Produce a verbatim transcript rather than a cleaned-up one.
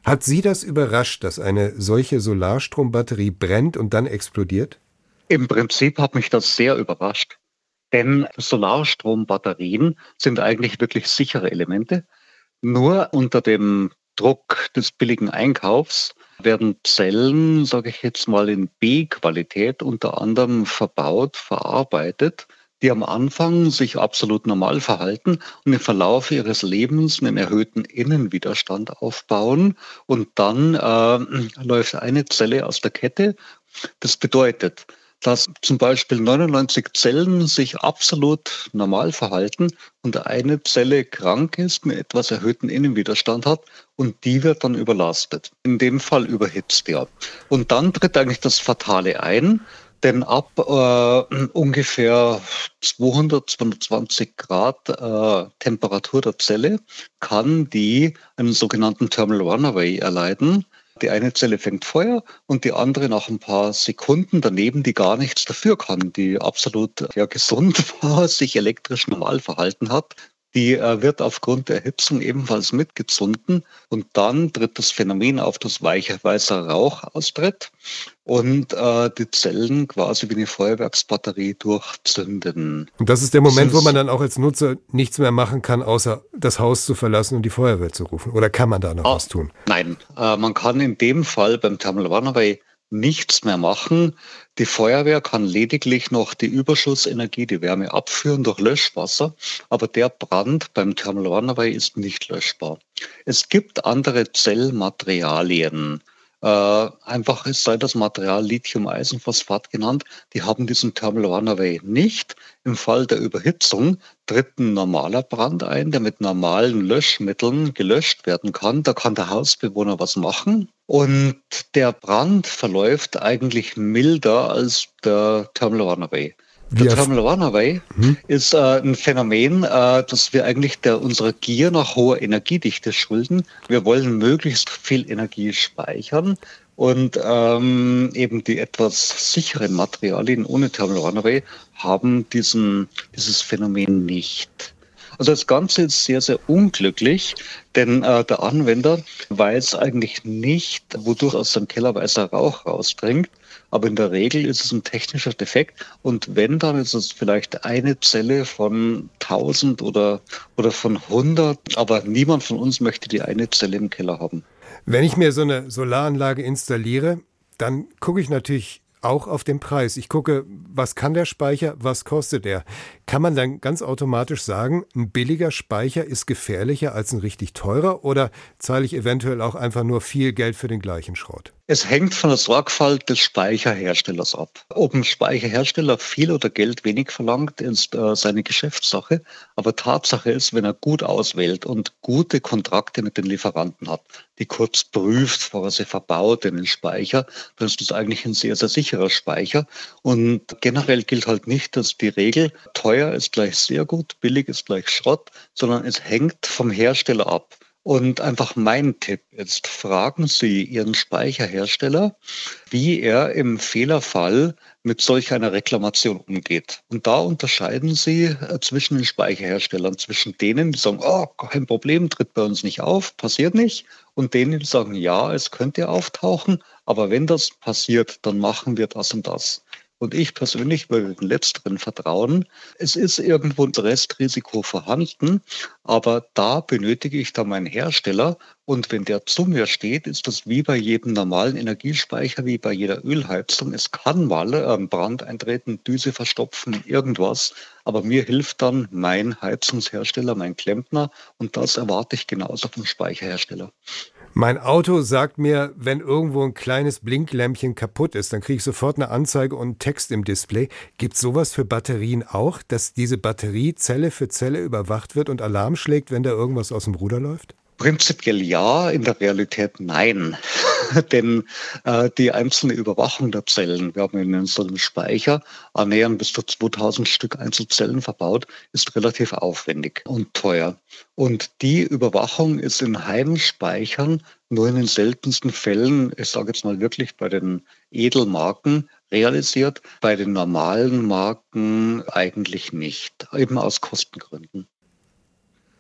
Hat Sie das überrascht, dass eine solche Solarstrombatterie brennt und dann explodiert? Im Prinzip hat mich das sehr überrascht, denn Solarstrombatterien sind eigentlich wirklich sichere Elemente. Nur unter dem Druck des billigen Einkaufs werden Zellen, sage ich jetzt mal, in B-Qualität unter anderem verbaut, verarbeitet, die am Anfang sich absolut normal verhalten und im Verlauf ihres Lebens einen erhöhten Innenwiderstand aufbauen. Und dann äh, läuft eine Zelle aus der Kette. Das bedeutet, dass zum Beispiel neunundneunzig Zellen sich absolut normal verhalten und eine Zelle krank ist, einen etwas erhöhten Innenwiderstand hat und die wird dann überlastet. In dem Fall überhitzt, ja. Und dann tritt eigentlich das Fatale ein, denn ab äh, ungefähr zweihundert, zweihundertzwanzig Grad äh, Temperatur der Zelle kann die einen sogenannten Thermal Runaway erleiden. Die eine Zelle fängt Feuer und die andere nach ein paar Sekunden daneben, die gar nichts dafür kann, die absolut ja, gesund war, sich elektrisch normal verhalten hat. Die äh, wird aufgrund der Erhitzung ebenfalls mitgezündet und dann tritt das Phänomen auf, dass weicher weißer Rauch austritt und äh, die Zellen quasi wie eine Feuerwerksbatterie durchzünden. Und das ist der Das Moment, wo man ist dann auch als Nutzer nichts mehr machen kann, außer das Haus zu verlassen und die Feuerwehr zu rufen. Oder kann man da noch Ah, was tun? nein, äh, man kann in dem Fall beim Thermal Runaway nichts mehr machen. Die Feuerwehr kann lediglich noch die Überschussenergie, die Wärme abführen durch Löschwasser, aber der Brand beim Thermal Runaway ist nicht löschbar. Es gibt andere Zellmaterialien. Äh, einfach es sei das Material Lithium-Eisenphosphat genannt, die haben diesen Thermal Runaway nicht. Im Fall der Überhitzung tritt ein normaler Brand ein, der mit normalen Löschmitteln gelöscht werden kann. Da kann der Hausbewohner was machen. Und der Brand verläuft eigentlich milder als der Thermal Runaway. Der Wie erf- Thermal Runaway hm? ist äh, ein Phänomen, äh, das wir eigentlich der, unserer Gier nach hoher Energiedichte schulden. Wir wollen möglichst viel Energie speichern und ähm, eben die etwas sicheren Materialien ohne Thermal Runaway haben diesen, dieses Phänomen nicht. Also das Ganze ist sehr, sehr unglücklich, denn äh, der Anwender weiß eigentlich nicht, wodurch aus seinem Keller weißer Rauch rausdringt. Aber in der Regel ist es ein technischer Defekt. Und wenn, dann ist es vielleicht eine Zelle von tausend oder, oder von hundert. Aber niemand von uns möchte die eine Zelle im Keller haben. Wenn ich mir so eine Solaranlage installiere, dann gucke ich natürlich auch auf den Preis. Ich gucke, was kann der Speicher, was kostet er. Kann man dann ganz automatisch sagen, ein billiger Speicher ist gefährlicher als ein richtig teurer oder zahle ich eventuell auch einfach nur viel Geld für den gleichen Schrott? Es hängt von der Sorgfalt des Speicherherstellers ab. Ob ein Speicherhersteller viel oder Geld wenig verlangt, ist äh, seine Geschäftssache. Aber Tatsache ist, wenn er gut auswählt und gute Kontrakte mit den Lieferanten hat, die kurz prüft, bevor er sie verbaut in den Speicher, dann ist das eigentlich ein sehr, sehr sicherer Speicher. Und generell gilt halt nicht, dass die Regel teuer ist gleich sehr gut, billig ist gleich Schrott, sondern es hängt vom Hersteller ab. Und einfach mein Tipp ist, fragen Sie Ihren Speicherhersteller, wie er im Fehlerfall mit solch einer Reklamation umgeht. Und da unterscheiden Sie äh, zwischen den Speicherherstellern, zwischen denen, die sagen, oh, kein Problem, tritt bei uns nicht auf, passiert nicht, und denen, die sagen, ja, es könnte auftauchen, aber wenn das passiert, dann machen wir das und das. Und ich persönlich würde den Letzteren vertrauen. Es ist irgendwo ein Restrisiko vorhanden, aber da benötige ich dann meinen Hersteller. Und wenn der zu mir steht, ist das wie bei jedem normalen Energiespeicher, wie bei jeder Ölheizung. Es kann mal ein Brand eintreten, Düse verstopfen, irgendwas. Aber mir hilft dann mein Heizungshersteller, mein Klempner. Und das erwarte ich genauso vom Speicherhersteller. Mein Auto sagt mir, wenn irgendwo ein kleines Blinklämpchen kaputt ist, dann kriege ich sofort eine Anzeige und einen Text im Display. Gibt es sowas für Batterien auch, dass diese Batterie Zelle für Zelle überwacht wird und Alarm schlägt, wenn da irgendwas aus dem Ruder läuft? Prinzipiell ja, in der Realität nein. Denn äh, die einzelne Überwachung der Zellen, wir haben in so einem Speicher annähernd bis zu zweitausend Stück Einzelzellen verbaut, ist relativ aufwendig und teuer. Und die Überwachung ist in Heimspeichern nur in den seltensten Fällen, ich sage jetzt mal wirklich bei den Edelmarken, realisiert, bei den normalen Marken eigentlich nicht, eben aus Kostengründen.